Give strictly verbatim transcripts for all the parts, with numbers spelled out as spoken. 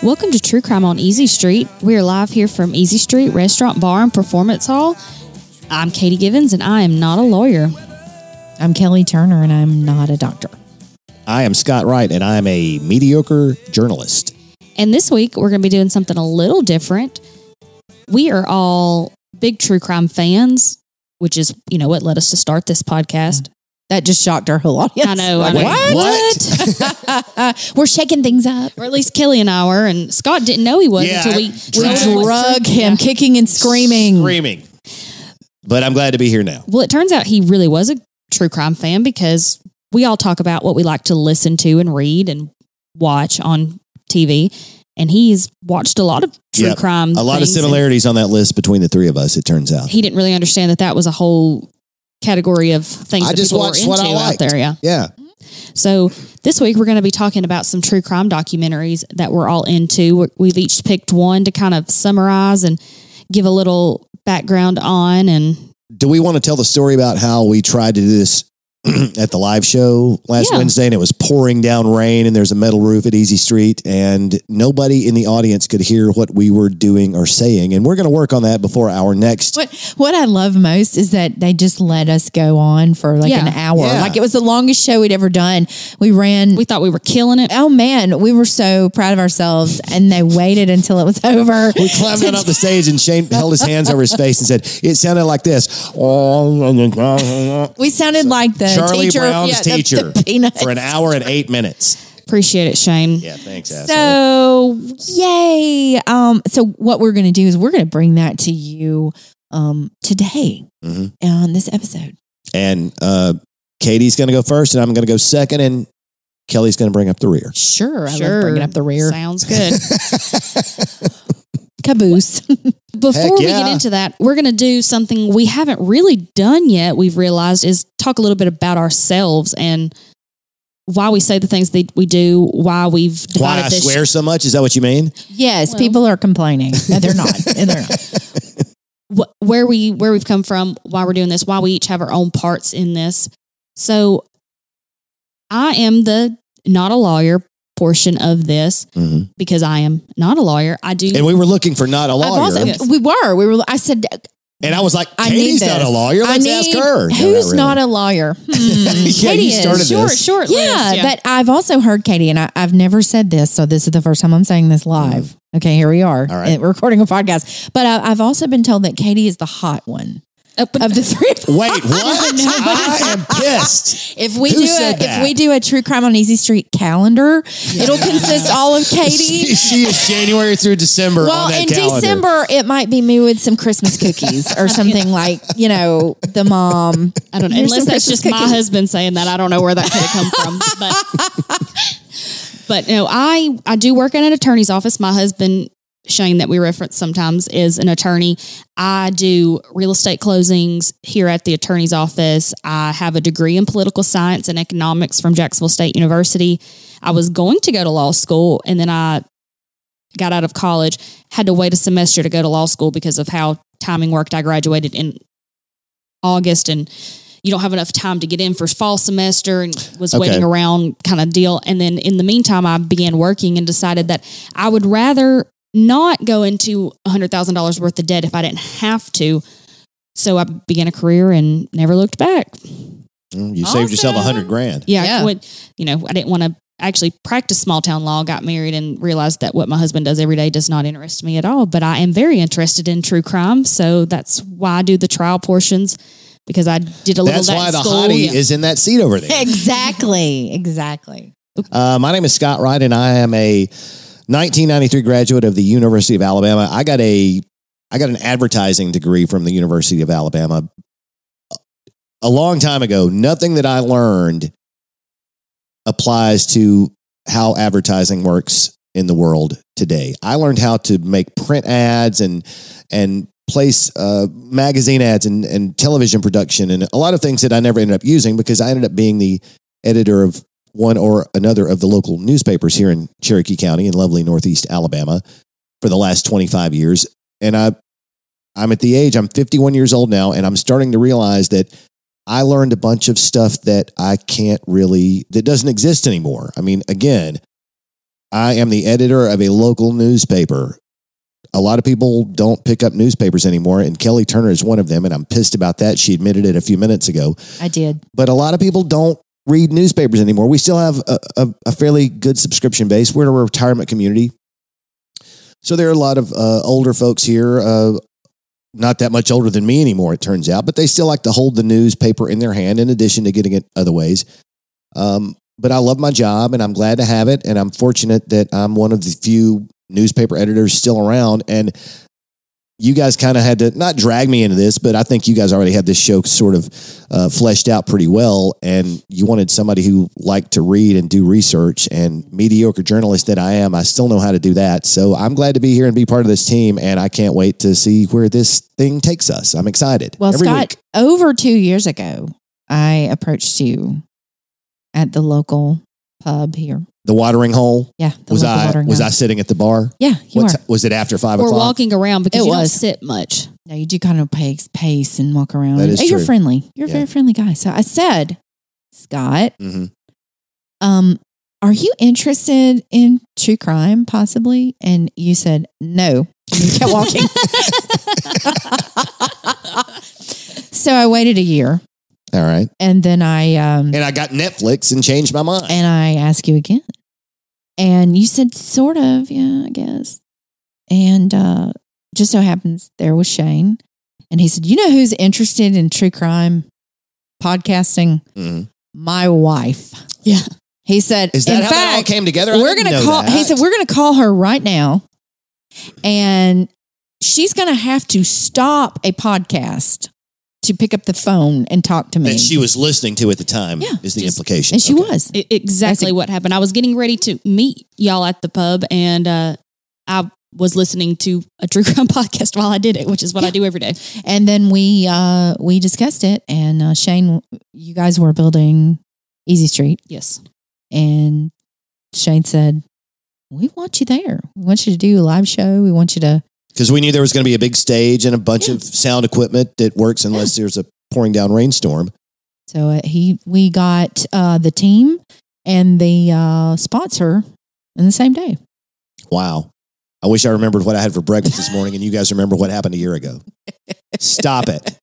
Welcome to True Crime on Easy Street. We are live here from Easy Street Restaurant, Bar, and Performance Hall. I'm Katie Givens, and I am not a lawyer. I'm Kelly Turner, and I'm not a doctor. I am Scott Wright, and I am a mediocre journalist. And this week, we're going to be doing something a little different. We are all big true crime fans, which is, you know, what led us to start this podcast. That just shocked our whole audience. I know. Like, I know. What? what? We're shaking things up. Or at least Kelly and I were, and Scott didn't know he was Yeah, until we, I- we told him what Drug true- him, Yeah. kicking and screaming. Screaming. But I'm glad to be here now. Well, it turns out he really was a true crime fan because we all talk about what we like to listen to and read and watch on T V. And he's watched a lot of true Yep. crime. A lot of things, and similarities on that list between the three of us, it turns out. He didn't really understand that that was a whole category of things I that just people watched were what into I out liked. there. Yeah. Yeah. So this week we're going to be talking about some true crime documentaries that we're all into. We're- We've each picked one to kind of summarize and give a little background on. And Do we want to tell the story about how we tried to do this at the live show last Yeah. Wednesday, and it was pouring down rain, and there's a metal roof at Easy Street, and nobody in the audience could hear what we were doing or saying. And we're going to work on that before our next. What what I love most is that they just let us go on for like Yeah. an hour. Yeah. Like it was the longest show we'd ever done. We ran. we thought we were killing it. oh man, we were so proud of ourselves, and they waited until it was over. We climbed on up the stage, and Shane held his hands over his face and said, it sounded like this. We sounded like the Charlie teacher, Brown's yeah, the- teacher the Peanuts. for an hour and eight minutes. Appreciate it, Shane. Yeah, thanks, asshole. So, yay. Um, so what we're going to do is we're going to bring that to you um, today Mhm. on this episode. And uh, Katie's going to go first, and I'm going to go second, and Kelly's going to bring up the rear. Sure. I Sure. love bringing up the rear. Sounds good. Caboose. Before Heck we yeah. get into that, we're going to do something we haven't really done yet. We've realized is talk a little bit about ourselves and why we say the things that we do, why we've Why divided I this. swear so much? Is that what you mean? Yes, Well- people are complaining. No, they're not. And they're not. wh- where we where we've come from, why we're doing this, why we each have our own parts in this. So, I am the not a lawyer portion of this Mm-hmm. because I am not a lawyer. I do. And we were looking for not a I've lawyer. also, Yes. we were. We were. I said, and I was like, I need Katie's this. not a lawyer. Let's I ask need- her. No, Who's really. not a lawyer? Hmm, Yeah, Katie you is. started short, this. short Yeah, list. but I've also heard Katie, and I, I've never said this, so this is the first time I'm saying this live. Okay, here we are. All right. And we're recording a podcast. But I, I've also been told that Katie is the hot one Uh, but- of the three. of us. Wait, what? I am pissed. If we Who do a said if that? we do a True Crime on Easy Street calendar, it'll consist all of Katie. She, she is January through December Well, on that in calendar. December, it might be me with some Christmas cookies or something like, you know, the mom. I don't know. Here's Unless some that's Christmas just my cookies. husband saying that. I don't know where that could have come from. But, but no, I, I do work in an attorney's office. My husband, Shane, that we reference sometimes, is an attorney. I do real estate closings here at the attorney's office. I have a degree in political science and economics from Jacksonville State University. I was going to go to law school, and then I got out of college, had to wait a semester to go to law school because of how timing worked. I graduated in August, and you don't have enough time to get in for fall semester, and was Okay. waiting around kind of deal. And then in the meantime, I began working and decided that I would rather not go into one hundred thousand dollars worth of debt if I didn't have to. So I began a career and never looked back. Mm, You saved yourself a hundred grand. Yeah. Yeah. I went, you know, I didn't want to actually practice small town law, got married, and realized that what my husband does every day does not interest me at all. But I am very interested in true crime. So that's why I do the trial portions, because I did a little That's of that why in the school. hottie Yeah. is in that seat over there. Exactly. Exactly. Uh, my name is Scott Wright, and I am a nineteen ninety-three graduate of the University of Alabama. I got a I got an advertising degree from the University of Alabama a long time ago. Nothing that I learned applies to how advertising works in the world today. I learned how to make print ads and and place uh, magazine ads and, and television production and a lot of things that I never ended up using because I ended up being the editor of one or another of the local newspapers here in Cherokee County in lovely Northeast Alabama for the last twenty-five years. And I, I'm at the age, I'm fifty-one years old now, and I'm starting to realize that I learned a bunch of stuff that I can't really, that doesn't exist anymore. I mean, again, I am the editor of a local newspaper. A lot of people don't pick up newspapers anymore, and Kelly Turner is one of them, and I'm pissed about that. She admitted it a few minutes ago. I did. But a lot of people don't read newspapers anymore. We still have a, a, a fairly good subscription base. We're in a retirement community. So there are a lot of uh, older folks here, uh, not that much older than me anymore, it turns out, but they still like to hold the newspaper in their hand in addition to getting it other ways. Um, but I love my job, and I'm glad to have it, and I'm fortunate that I'm one of the few newspaper editors still around. And you guys kind of had to not drag me into this, but I think you guys already had this show sort of uh, fleshed out pretty well. And you wanted somebody who liked to read and do research, and mediocre journalist that I am, I still know how to do that. So I'm glad to be here and be part of this team. And I can't wait to see where this thing takes us. I'm excited. Well, Every Scott, week. over two years ago, I approached you at the local pub here. The watering hole. Yeah. The Was local I watering was hole. I sitting at the bar? Yeah, you What are. ti- was it after five Or o'clock? walking around because It you don't was. sit much. No, you do kind of pace, pace and walk around. That is Hey, You're true. friendly. You're a Yeah. very friendly guy. So I said, Scott, Mhm. um, are you interested in true crime possibly? And you said no. And you kept walking. So I waited a year, All right. and then I um, And I got Netflix and changed my mind. and I asked you again, and you said sort of, yeah, I guess. And uh, just so happens there was Shane, and he said, "You know who's interested in true crime podcasting? Mhm. My wife." Yeah. He said, Is that "In how that all fact, came together? I we're didn't gonna know call." that. He said, "We're gonna call her right now, and she's gonna have to stop a podcast to pick up the phone and talk to me." that she was listening to at the time Yeah, is the just- implication. and she Okay. was. I- exactly That's a- what happened. I was getting ready to meet y'all at the pub, and uh, I was listening to a true crime podcast while I did it, which is what I do every day. And then we uh, we discussed it, and uh, Shane, you guys were building Easy Street, Yes. and Shane said, "We want you there. We want you to do a live show. We want you to." Because we knew there was going to be a big stage and a bunch Yeah. of sound equipment that works unless there's a pouring down rainstorm. So uh, he we got uh, the team and the uh, sponsor in the same day. Wow. I wish I remembered what I had for breakfast this morning and you guys remember what happened a year ago. Stop it.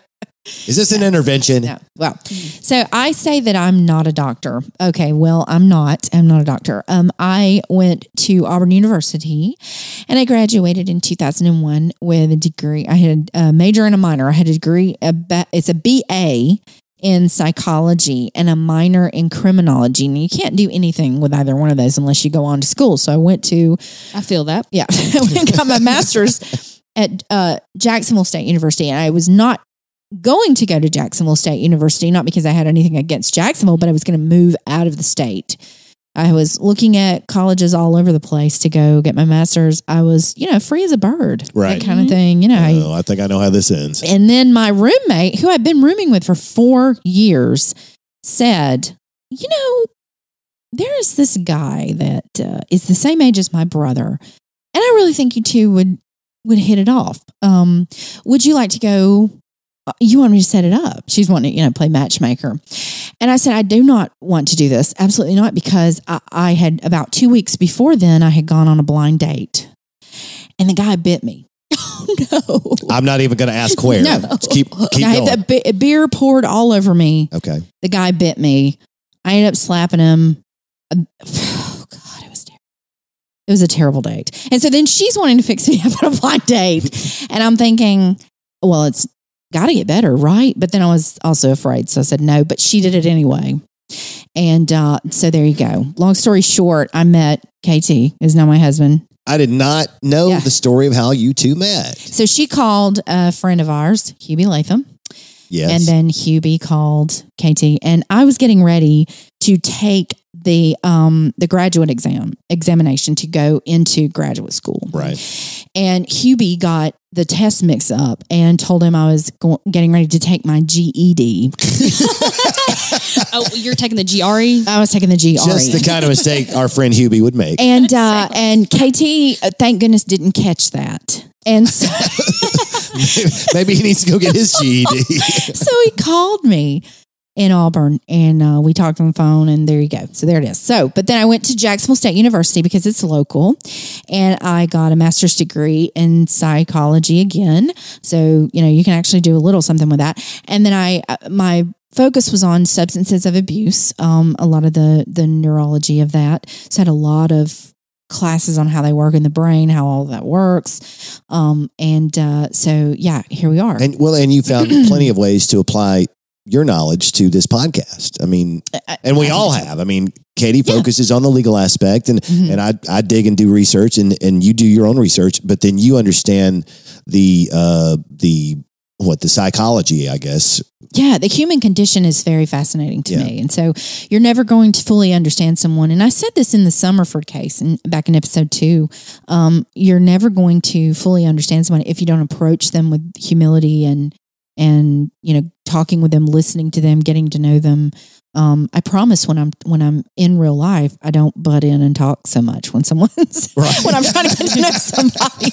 Is this an intervention? No. Well, so I say that I'm not a doctor. Okay, well, I'm not. I'm not a doctor. Um, I went to Auburn University, and I graduated in two thousand one with a degree. I had a major and a minor. I had a degree. A ba- it's a B A in psychology and a minor in criminology. And you can't do anything with either one of those unless you go on to school. So I went to I feel that. yeah, I went and got my master's at uh, Jacksonville State University, and I was not going to go to Jacksonville State University, not because I had anything against Jacksonville, but I was going to move out of the state. I was looking at colleges all over the place to go get my master's. I was, you know, free as a bird, Right. that kind of thing, you know. I- Oh, I think I know how this ends. and then my roommate, who I'd been rooming with for four years, said, "You know, there is this guy that uh, is the same age as my brother, and I really think you two would would hit it off. Um, would you like to go? uh, You want me to set it up?" She's wanting to, you know, play matchmaker, and I said, "I do not want to do this. Absolutely not, because I, I had about two weeks before then I had gone on a blind date, and the guy bit me." No. I'm not even going to ask where. No. Just keep keep I had going. the be- beer poured all over me. Okay. The guy bit me. I ended up slapping him. Oh God, it was terrible. It was a terrible date. And so then she's wanting to fix me up on a blind date, and I'm thinking, well, it's got to get better, right? But then I was also afraid, so I said no. But she did it anyway, and uh, so there you go. Long story short, I met K T, is now my husband. I did not know Yeah. the story of how you two met. So she called a friend of ours, Hubie Latham. Yes. And then Hubie called K T, and I was getting ready to take the um the graduate exam examination to go into graduate school. Right. And Hubie got the test mix up and told him I was go- getting ready to take my G E D. Oh, you're taking the G R E? I was taking the G R E. Just the kind of mistake our friend Hubie would make. and uh, and K T, uh, thank goodness, didn't catch that. And so, Maybe he needs to go get his G E D. so he called me in Auburn, and uh, we talked on the phone, and there you go. So there it is. So, but then I went to Jacksonville State University because it's local, and I got a master's degree in psychology again. So, you know, you can actually do a little something with that. And then I, my focus was on substances of abuse, um, a lot of the the neurology of that. So I had a lot of classes on how they work in the brain, how all that works. Um, and uh, so, yeah, here we are. And well, and you found plenty of ways to apply your knowledge to this podcast. I mean, and we I all so. have. I mean, Katie Yeah. focuses on the legal aspect, and Mhm. and I I dig and do research, and and you do your own research, but then you understand the uh the what the psychology, I guess. Yeah, the human condition is very fascinating to Yeah. me. And so you're never going to fully understand someone. And I said this in the Summerford case and back in episode two. Um, you're never going to fully understand someone if you don't approach them with humility and and you know, talking with them, listening to them, getting to know them. Um, I promise when I'm when I'm in real life, I don't butt in and talk so much when someone's Right. when I'm trying to get to know somebody.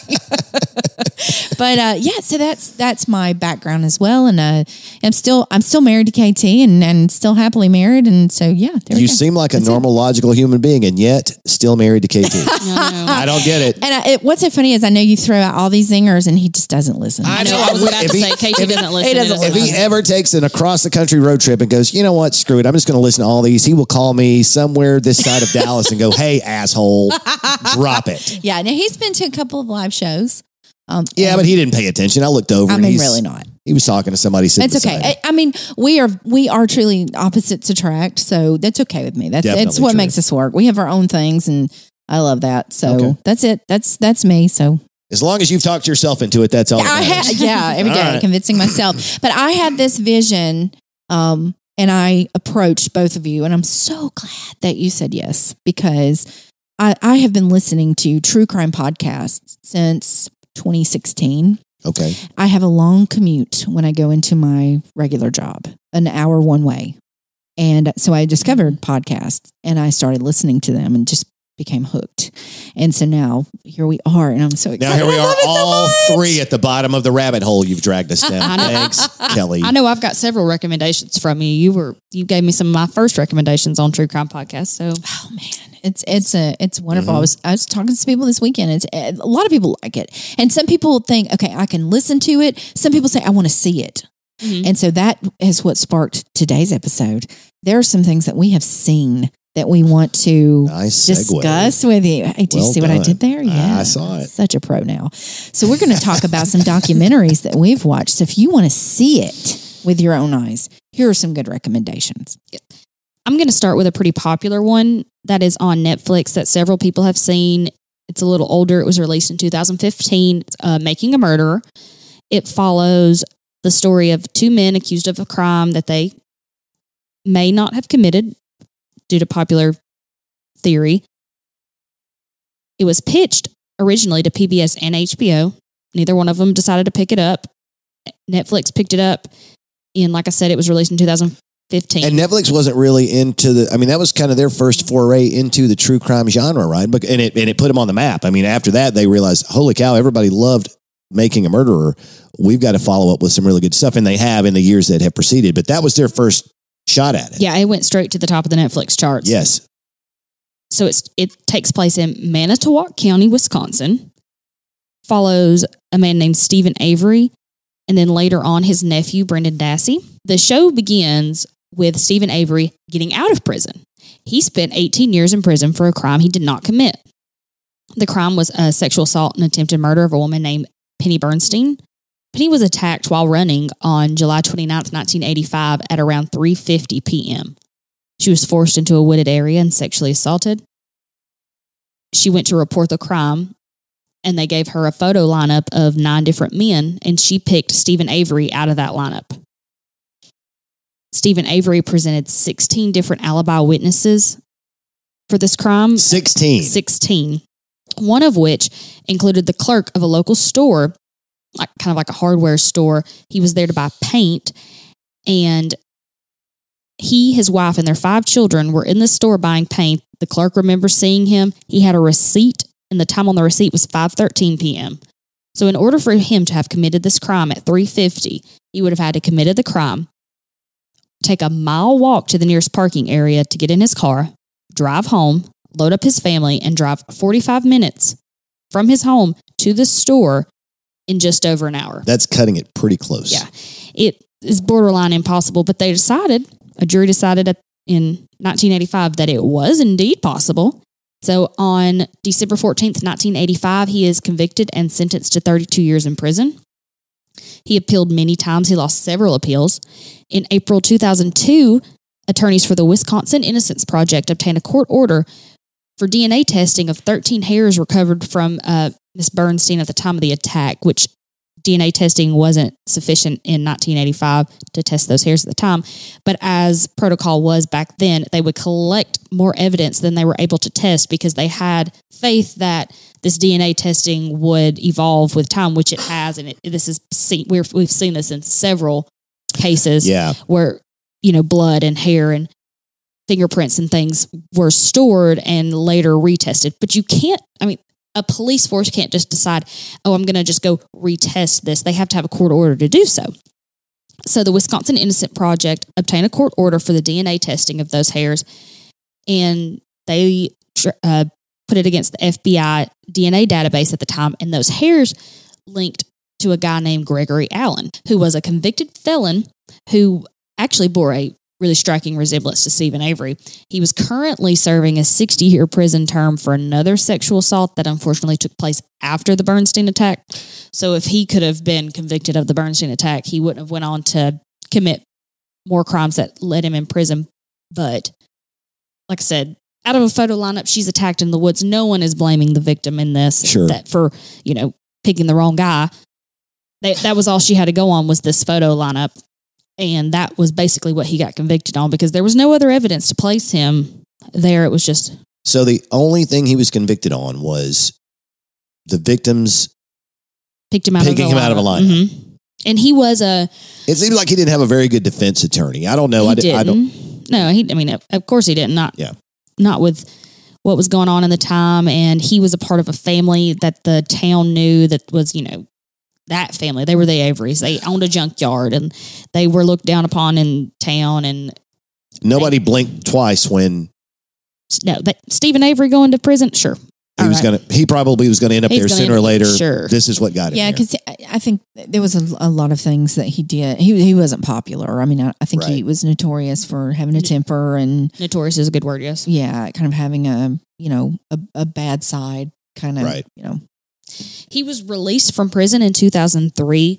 But uh, yeah, so that's that's my background as well, and uh, I'm still I'm still married to K T and, and still happily married, and so yeah, there we You go. seem like a That's it. normal, logical human being, and yet still married to K T. No, no. I don't get it. And I, it, what's so funny is I know you throw out all these zingers, and he just doesn't listen. I I know. know. I was about If to he- say, K T if he- doesn't listen. he doesn't He If he ever takes an across the country road trip and goes, you know what, screw it, I'm just going to listen to all these, he will call me somewhere this side of Dallas and go, hey, asshole, drop it. Yeah, now he's been to a couple of live shows. Um, Yeah, and- but he didn't pay attention. I looked over. I and mean, he's- really not. He was talking to somebody sitting That's okay. beside him. I, I mean, we are we are truly opposites attract, so that's okay with me. That's Definitely it's what true. makes us work. We have our own things, and I love that. So Okay. that's it. That's that's me. So As long as you've talked yourself into it, that's all. that I matters. had yeah every All day right. convincing myself. But I had this vision, um, and I approached both of you, and I'm so glad that you said yes because I I have been listening to true crime podcasts since twenty sixteen. Okay. I have a long commute when I go into my regular job, an hour one way. And so I discovered podcasts and I started listening to them and just became hooked. And so now here we are, and I'm so excited. Now here we I are, love it so all much. three at the bottom of the rabbit hole you've dragged us down. I know. Thanks, Kelly. I know I've got several recommendations from you. You were you gave me some of my first recommendations on True Crime Podcast. So Oh man, it's it's a it's wonderful. Mhm. I was I was talking to some people this weekend. It's a lot of people like it, and some people think, okay, I can listen to it. Some people say I want to see it, Mhm. and so that is what sparked today's episode. There are some things that we have seen that we want to Nice segue. discuss with you. Hey, do you Well see what I done. did there? Yeah, I saw it. Such a pro now. So we're going to talk about some documentaries that we've watched. So if you want to see it with your own eyes, here are some good recommendations. I'm going to start with a pretty popular one that is on Netflix that several people have seen. It's a little older. It was released in two thousand fifteen, uh, Making a Murderer. It follows the story of two men accused of a crime that they may not have committed due to popular theory. It was pitched originally to P B S and H B O. Neither one of them decided to pick it up. Netflix picked it up. And like I said, it was released in two thousand fifteen. And Netflix wasn't really into the. I mean, that was kind of their first foray into the true crime genre, right? But and it and it put them on the map. I mean, after that, they realized, holy cow, everybody loved Making a Murderer. We've got to follow up with some really good stuff, and they have in the years that have preceded. But that was their first shot at it. Yeah, it went straight to the top of the Netflix charts. Yes. So it's it takes place in Manitowoc County, Wisconsin. Follows a man named Stephen Avery, and then later on his nephew Brendan Dassey. The show begins with Stephen Avery getting out of prison. He spent eighteen years in prison for a crime he did not commit. The crime was a sexual assault and attempted murder of a woman named Penny Bernstein. Penny was attacked while running on July twenty-ninth, nineteen eighty-five at around three fifty p.m. She was forced into a wooded area and sexually assaulted. She went to report the crime, and they gave her a photo lineup of nine different men, and she picked Stephen Avery out of that lineup. Stephen Avery presented sixteen different alibi witnesses for this crime. sixteen. sixteen. One of which included the clerk of a local store, like kind of like a hardware store. He was there to buy paint, and he, his wife, and their five children were in the store buying paint. The clerk remembers seeing him. He had a receipt, and the time on the receipt was five thirteen p.m. So in order for him to have committed this crime at three fifty, he would have had to committed the crime, take a mile walk to the nearest parking area to get in his car, drive home, load up his family, and drive forty-five minutes from his home to the store in just over an hour. That's cutting it pretty close. Yeah. It is borderline impossible, but they decided, a jury decided at, in nineteen eighty-five that it was indeed possible. So on December fourteenth, nineteen eighty-five, he is convicted and sentenced to thirty-two years in prison. He appealed many times. He lost several appeals. In April two thousand two, attorneys for the Wisconsin Innocence Project obtained a court order for D N A testing of thirteen hairs recovered from uh, Miss Bernstein at the time of the attack, which D N A testing wasn't sufficient in nineteen eighty-five to test those hairs at the time. But as protocol was back then, they would collect more evidence than they were able to test because they had faith that this D N A testing would evolve with time, which it has. And it, this is seen, we're, we've seen this in several cases Yeah. where, you know, blood and hair and fingerprints and things were stored and later retested. But you can't, I mean, a police force can't just decide, oh, I'm going to just go retest this. They have to have a court order to do so. So the Wisconsin Innocent Project obtained a court order for the D N A testing of those hairs, and they uh, put it against the F B I D N A database at the time, and those hairs linked to a guy named Gregory Allen, who was a convicted felon who actually bore a really striking resemblance to Stephen Avery. He was currently serving a sixty-year prison term for another sexual assault that unfortunately took place after the Bernstein attack. So if he could have been convicted of the Bernstein attack, he wouldn't have went on to commit more crimes that led him in prison. But like I said, out of a photo lineup, she's attacked in the woods. No one is blaming the victim in this Sure. that for, you know, picking the wrong guy. They, that was all she had to go on was this photo lineup. And that was basically what he got convicted on because there was no other evidence to place him there. It was just... So the only thing he was convicted on was the victims Picked him out picking of him out of a lineup. Mm-hmm. And he was a... It seemed like he didn't have a very good defense attorney. I don't know. He I, did, didn't. I don't. No, he. I mean, of- of course he didn't. Not, Yeah. not with what was going on in the time. And he was a part of a family that the town knew that was, you know, that family. They were the Averys. They owned a junkyard and they were looked down upon in town. And Nobody blinked twice when no, that Stephen Avery going to prison? Sure. he All was right. going to. He probably was going to end up He's there gonna sooner end or up- later. sure. This is what got him. Yeah, there. because I think there was a, a lot of things that he did. He he wasn't popular. I mean, I, I think he Right. was notorious for having a temper and Notorious is a good word, yes. yeah, kind of having a you know a, a bad side, kind of Right. you know. He was released from prison in two thousand three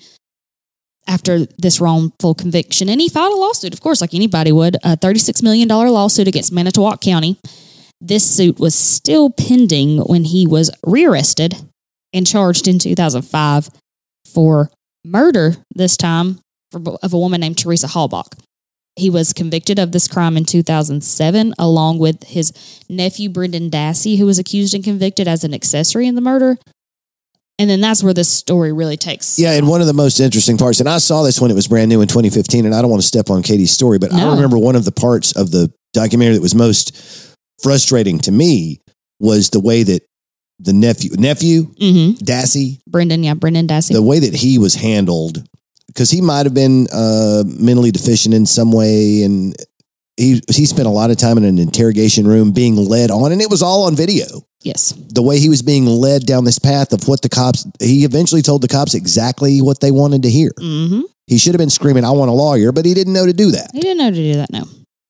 after this wrongful conviction, and he filed a lawsuit, of course, like anybody would, a thirty-six million dollars lawsuit against Manitowoc County. This suit was still pending when he was rearrested and charged in two thousand five for murder, this time for, of a woman named Teresa Hallbach. He was convicted of this crime in two thousand seven, along with his nephew, Brendan Dassey, who was accused and convicted as an accessory in the murder. And then that's where this story really takes. Yeah, and one of the most interesting parts, and I saw this when it was brand new in twenty fifteen, and I don't want to step on Katie's story, but I No. remember one of the parts of the documentary that was most frustrating to me was the way that the nephew, nephew, Mm-hmm. Dassey, Brendan, yeah, Brendan Dassey. the way that he was handled, because he might have been uh, mentally deficient in some way, and he he spent a lot of time in an interrogation room being led on, and it was all on video. yes. The way he was being led down this path of what the cops, he eventually told the cops exactly what they wanted to hear. Mm-hmm. He should have been screaming, "I want a lawyer," but he didn't know to do that. He didn't know to do that, no.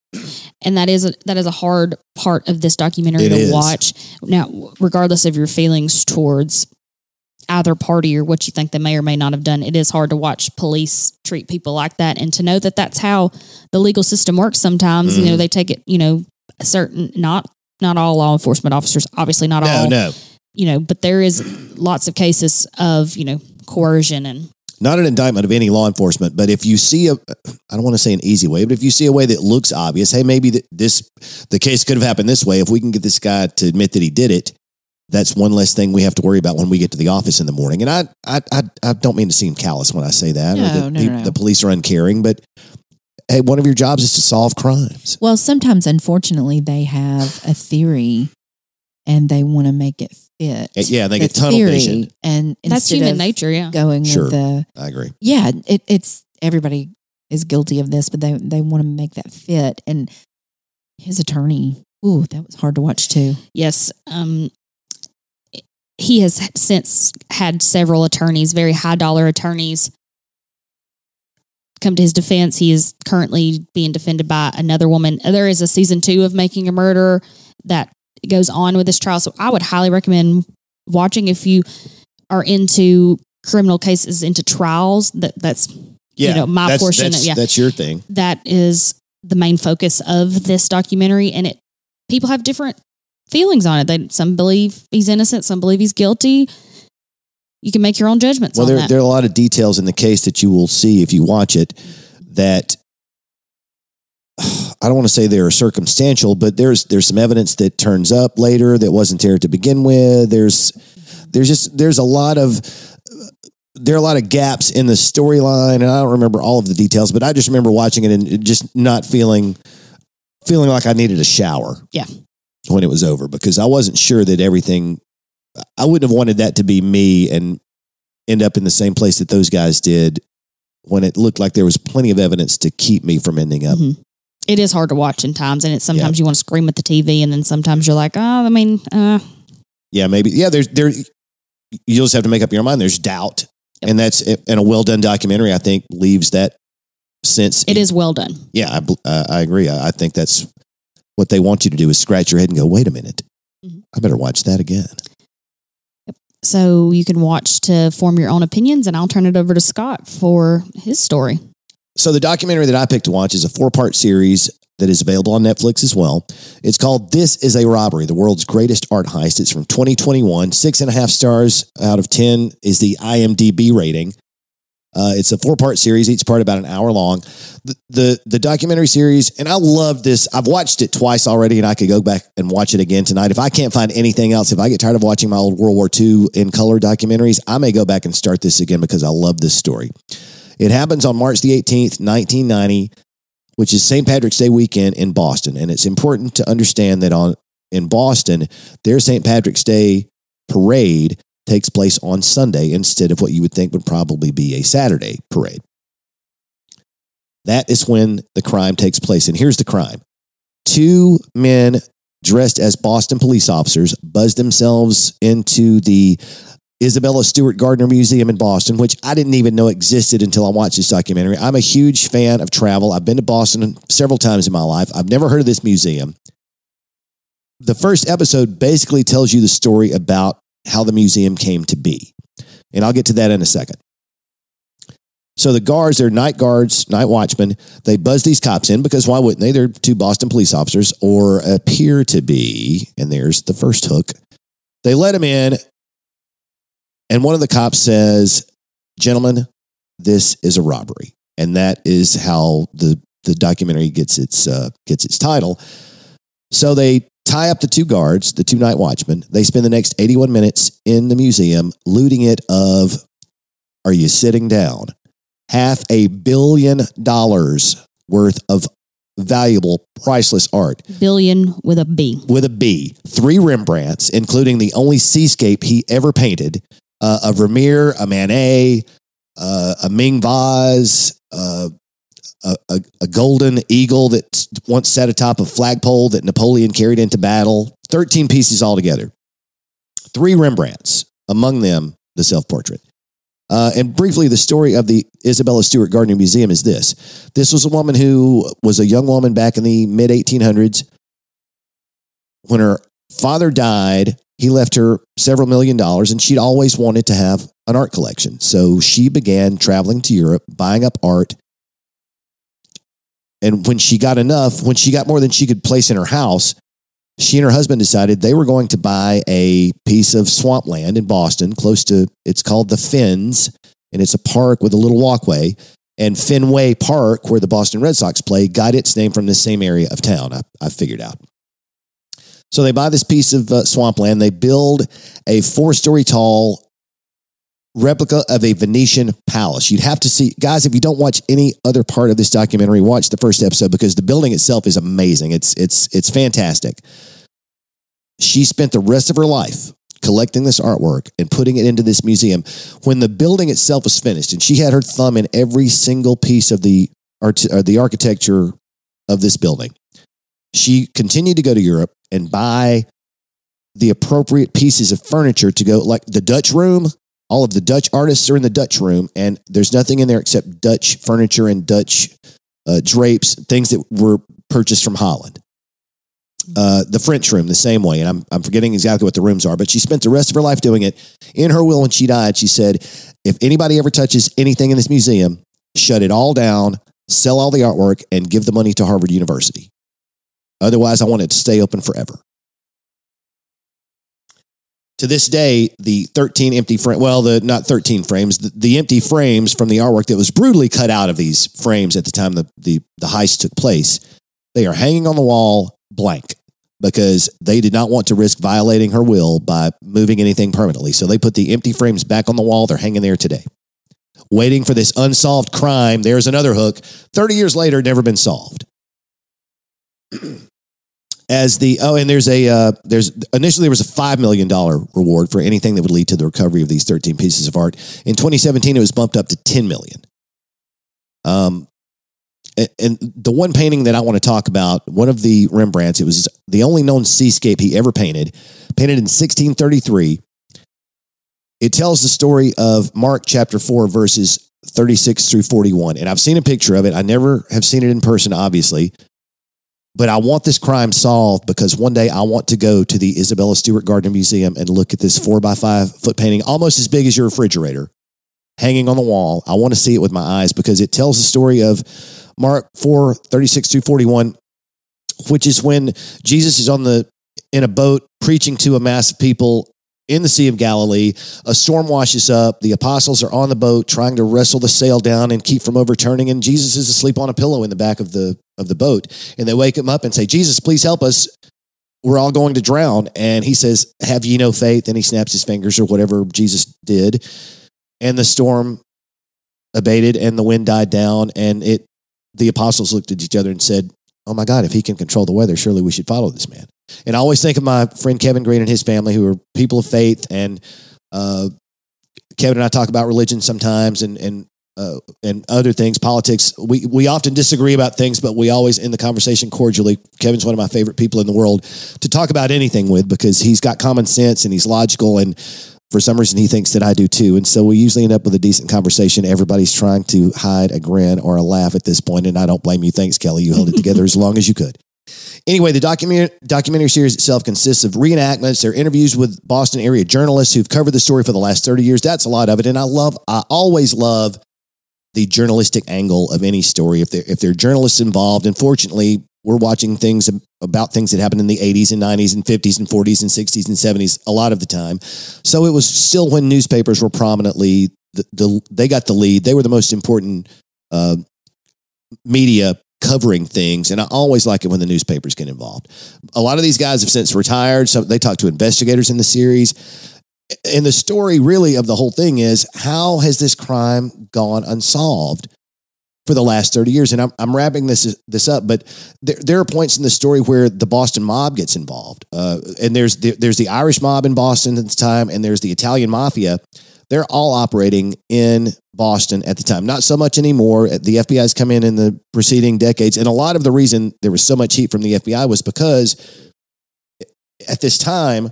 And that is a, that is a hard part of this documentary It to is. watch. Now, regardless of your feelings towards either party or what you think they may or may not have done, it is hard to watch police treat people like that and to know that that's how the legal system works sometimes. You know, Mhm. they take it, you know, a certain, not not all law enforcement officers, obviously not No, all, no, you know, but there is lots of cases of, you know, coercion and not an indictment of any law enforcement. But if you see a, I don't want to say an easy way, but if you see a way that looks obvious, hey, maybe th- this the case could have happened this way. If we can get this guy to admit that he did it, that's one less thing we have to worry about when we get to the office in the morning. And I, I, I, I don't mean to seem callous when I say that, or No, that no, pe- no. the police are uncaring, but hey, one of your jobs is to solve crimes. Well, sometimes, unfortunately, they have a theory and they want to make it fit. Uh, Yeah, they the get tunnel theory, vision. And that's instead human of nature, yeah. Going Sure. with the I agree. yeah, it, it's everybody is guilty of this, but they they want to make that fit. And his attorney, ooh, that was hard to watch too. Yes. Um, he has since had several attorneys, very high dollar attorneys, come to his defense. He is currently being defended by another woman. There is a season two of Making a Murderer that goes on with this trial. So I would highly recommend watching if you are into criminal cases, into trials. That that's Yeah, you know my that's, portion. That's, yeah, that's your thing. that is the main focus of this documentary, and it people have different feelings on it. They some believe he's innocent, some believe he's guilty. You can make your own judgments Well, on there, that. there are a lot of details in the case that you will see if you watch it that I don't want to say they're circumstantial, but there's there's some evidence that turns up later that wasn't there to begin with. There's there's just there's a lot of there are a lot of gaps in the storyline, and I don't remember all of the details, but I just remember watching it and just not feeling feeling like I needed a shower. Yeah. When it was over, because I wasn't sure that everything. I wouldn't have wanted that to be me and end up in the same place that those guys did when it looked like there was plenty of evidence to keep me from ending up. Mhm. It is hard to watch in times, and it's sometimes you want to scream at the T V, and then sometimes you're like, oh, I mean, uh, Yeah, maybe. Yeah, there's there. You just have to make up your mind. There's doubt, Yep. and that's and a well done documentary. I think leaves that sense. it is well done. Yeah, I bel- uh, I agree. I, I think that's what they want you to do is scratch your head and go, wait a minute, Mhm. I better watch that again. So you can watch to form your own opinions, and I'll turn it over to Scott for his story. So the documentary that I picked to watch is a four-part series that is available on Netflix as well. It's called This is a Robbery, the world's greatest art heist. It's from twenty twenty-one. Six and a half stars out of ten is the I M D B rating. Uh, it's a four-part series, each part about an hour long. The, the the documentary series, and I love this. I've watched it twice already, and I could go back and watch it again tonight. If I can't find anything else, if I get tired of watching my old World War Two in color documentaries, I may go back and start this again because I love this story. It happens on March the eighteenth, nineteen ninety, which is Saint Patrick's Day weekend in Boston. And it's important to understand that on in Boston, their Saint Patrick's Day parade takes place on Sunday instead of what you would think would probably be a Saturday parade. That is when the crime takes place. And here's the crime. Two men dressed as Boston police officers buzzed themselves into the Isabella Stewart Gardner Museum in Boston, which I didn't even know existed until I watched this documentary. I'm a huge fan of travel. I've been to Boston several times in my life. I've never heard of this museum. The first episode basically tells you the story about how the museum came to be. And I'll get to that in a second. So the guards, they're night guards, night watchmen. They buzz these cops in because why wouldn't they? They're two Boston police officers, or appear to be. And there's the first hook. They let them in. And one of the cops says, gentlemen, this is a robbery. And that is how the, the documentary gets its, uh, gets its title. So they tie up the two guards, the two night watchmen. They spend the next eighty-one minutes in the museum looting it of, are you sitting down? Half a billion dollars worth of valuable, priceless art. Billion with a B. With a B. Three Rembrandts, including the only seascape he ever painted, uh, a Vermeer, a Manet, uh, a Ming vase, uh, a, a, a golden eagle that once sat atop a flagpole that Napoleon carried into battle. thirteen pieces altogether. Three Rembrandts, among them the self-portrait. Uh, and briefly, the story of the Isabella Stewart Gardner Museum is this. This was a woman who was a young woman back in the mid eighteen hundreds. When her father died, he left her several million dollars, and she'd always wanted to have an art collection. So she began traveling to Europe, buying up art. And when she got enough, when she got more than she could place in her house, she and her husband decided they were going to buy a piece of swampland in Boston, close to, it's called the Fens, and it's a park with a little walkway. And Fenway Park, where the Boston Red Sox play, got its name from the same area of town, I, I figured out. So they buy this piece of uh, swampland. They build a four-story tall replica of a Venetian palace. You'd have to see, guys, if you don't watch any other part of this documentary, watch the first episode because the building itself is amazing. It's it's it's fantastic. She spent the rest of her life collecting this artwork and putting it into this museum. When the building itself was finished, and she had her thumb in every single piece of the art, or the architecture of this building. She continued to go to Europe and buy the appropriate pieces of furniture to go, like the Dutch room. All of the Dutch artists are in the Dutch room, and there's nothing in there except Dutch furniture and Dutch uh, drapes, things that were purchased from Holland. Uh, the French room, the same way, and I'm I'm forgetting exactly what the rooms are, but she spent the rest of her life doing it. In her will, when she died, she said, if anybody ever touches anything in this museum, shut it all down, sell all the artwork, and give the money to Harvard University. Otherwise, I want it to stay open forever. To this day, the thirteen empty frame, well, the not thirteen frames, the, the empty frames from the artwork that was brutally cut out of these frames at the time the, the, the heist took place, they are hanging on the wall blank because they did not want to risk violating her will by moving anything permanently. So they put the empty frames back on the wall. They're hanging there today, waiting for this unsolved crime. There's another hook. thirty years later, never been solved. As the oh, and there's a uh, there's initially there was a five million dollar reward for anything that would lead to the recovery of these thirteen pieces of art. In twenty seventeen, it was bumped up to ten million. Um, and, and the one painting that I want to talk about, one of the Rembrandts, it was the only known seascape he ever painted, painted in sixteen thirty-three. It tells the story of Mark chapter four, verses thirty-six through forty-one, and I've seen a picture of it. I never have seen it in person, obviously. But I want this crime solved because one day I want to go to the Isabella Stewart Gardner Museum and look at this four by five foot painting, almost as big as your refrigerator, hanging on the wall. I want to see it with my eyes because it tells the story of Mark four, thirty-six through forty-one, which is when Jesus is on the in a boat preaching to a mass of people in the Sea of Galilee. A storm washes up. The apostles are on the boat trying to wrestle the sail down and keep from overturning. And Jesus is asleep on a pillow in the back of the of the boat. And they wake him up and say, Jesus, please help us. We're all going to drown. And he says, have ye no faith? And he snaps his fingers or whatever Jesus did. And the storm abated and the wind died down. And it the apostles looked at each other and said, oh my God, if he can control the weather, surely we should follow this man. And I always think of my friend Kevin Green and his family, who are people of faith. And uh, Kevin and I talk about religion sometimes and and uh, and other things, politics. We we often disagree about things, but we always end the conversation cordially. Kevin's one of my favorite people in the world to talk about anything with because he's got common sense and he's logical. And for some reason, he thinks that I do too. And so we usually end up with a decent conversation. Everybody's trying to hide a grin or a laugh at this point, and I don't blame you. Thanks, Kelly. You held it together as long as you could. Anyway, the documentary, documentary series itself consists of reenactments. There are interviews with Boston area journalists who've covered the story for the last thirty years. That's a lot of it. And I love, I always love the journalistic angle of any story. If there, if there are journalists involved, unfortunately, we're watching things about things that happened in the eighties and nineties and fifties and forties and sixties and seventies a lot of the time. So it was still when newspapers were prominently, the, the they got the lead. They were the most important uh, media covering things, and I always like it when the newspapers get involved. A lot of these guys have since retired, so they talk to investigators in the series. And the story really of the whole thing is, how has this crime gone unsolved for the last thirty years? And I'm, I'm wrapping this this up, but there, there are points in the story where the Boston mob gets involved. Uh, and there's the, there's the Irish mob in Boston at the time, and there's the Italian mafia. They're all operating in Boston at the time. Not so much anymore. The F B I's come in in the preceding decades. And a lot of the reason there was so much heat from the F B I was because at this time,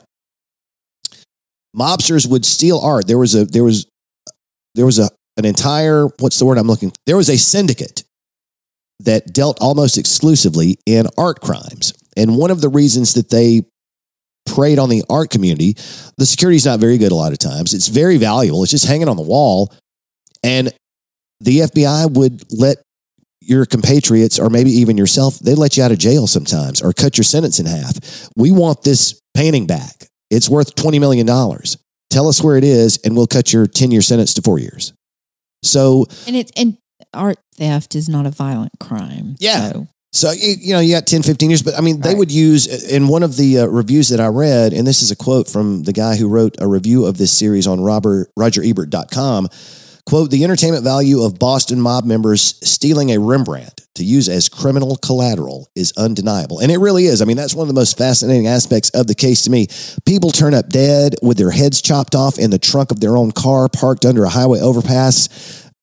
mobsters would steal art. There was a, there was, there was a, an entire, what's the word I'm looking for? There was a syndicate that dealt almost exclusively in art crimes. And one of the reasons that they preyed on the art community, the security is not very good a lot of times. It's very valuable. It's just hanging on the wall. And the F B I would let your compatriots, or maybe even yourself, they let you out of jail sometimes or cut your sentence in half. We want this painting back. It's worth twenty million dollars. Tell us where it is and we'll cut your ten-year sentence to four years. So, and it's, and art theft is not a violent crime. Yeah. So. So, you know, you got ten, fifteen years, but I mean, they right. would use, in one of the uh, reviews that I read, and this is a quote from the guy who wrote a review of this series on Robert, Roger Ebert dot com, quote, the entertainment value of Boston mob members stealing a Rembrandt to use as criminal collateral is undeniable. And it really is. I mean, that's one of the most fascinating aspects of the case to me. People turn up dead with their heads chopped off in the trunk of their own car parked under a highway overpass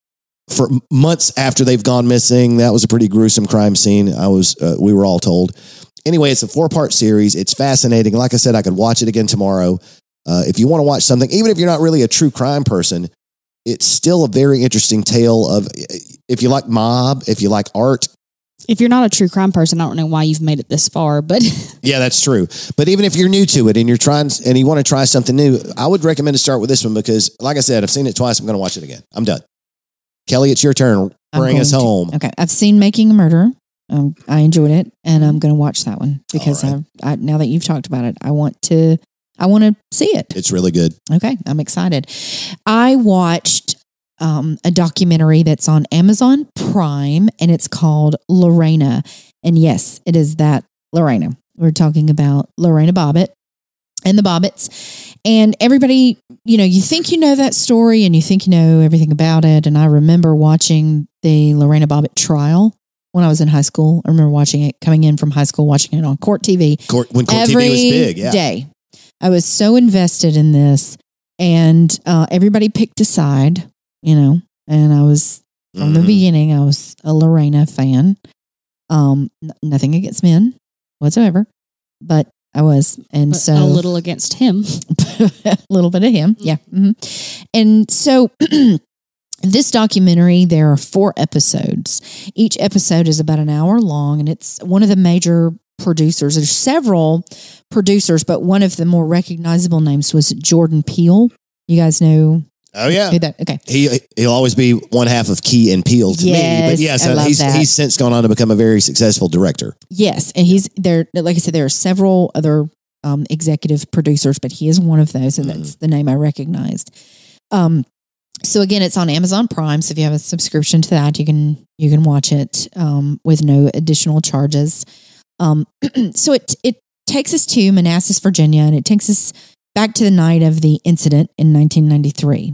for months after they've gone missing. That was a pretty gruesome crime scene. I was, uh, we were all told. Anyway, it's a four part series. It's fascinating. Like I said, I could watch it again tomorrow. Uh, if you want to watch something, even if you're not really a true crime person, it's still a very interesting tale of, if you like mob, if you like art. If you're not a true crime person, I don't know why you've made it this far, but yeah, that's true. But even if you're new to it and you're trying and you want to try something new, I would recommend to start with this one because, like I said, I've seen it twice. I'm going to watch it again. I'm done. Kelly, it's your turn. Bring us to, home. Okay, I've seen Making a Murder. Um, I enjoyed it, and I'm going to watch that one because right. I, I, now that you've talked about it, I want to. I want to see it. It's really good. Okay, I'm excited. I watched um, a documentary that's on Amazon Prime, and it's called Lorena. And yes, it is that Lorena. We're talking about Lorena Bobbitt and the Bobbitts. And everybody, you know, you think you know that story and you think you know everything about it. And I remember watching the Lorena Bobbitt trial when I was in high school. I remember watching it, coming in from high school, watching it on Court T V. Court, when Court every T V was big, yeah. day. I was so invested in this. And uh, everybody picked a side, you know, and I was, from Mm-hmm. the beginning, I was a Lorena fan. Um, n- nothing against men whatsoever, but I was. And but so a little against him. a little bit of him. Yeah. hmm And so this documentary, there are four episodes. Each episode is about an hour long, and it's one of the major producers. There's several producers, but one of the more recognizable names was Jordan Peele. You guys know Oh yeah. who that? Okay. He he'll always be one half of Key and Peele to me. Yes, But yes, I love he's that. he's since gone on to become a very successful director. Yes, and he's there. Like I said, there are several other um, executive producers, but he is one of those, and Mm-hmm. that's the name I recognized. Um, so again, it's on Amazon Prime. So if you have a subscription to that, you can you can watch it um, with no additional charges. Um, so it it takes us to Manassas, Virginia, and it takes us back to the night of the incident in nineteen ninety-three.